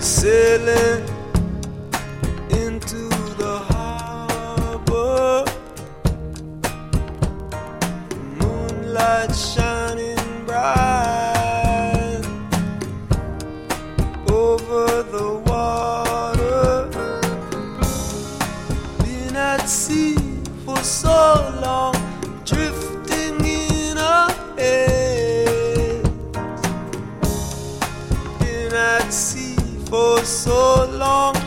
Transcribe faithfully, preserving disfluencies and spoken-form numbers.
sailing into the harbor, moonlight shining bright over the water. Been at sea for so long, drifting in a haze. Been at sea for so long,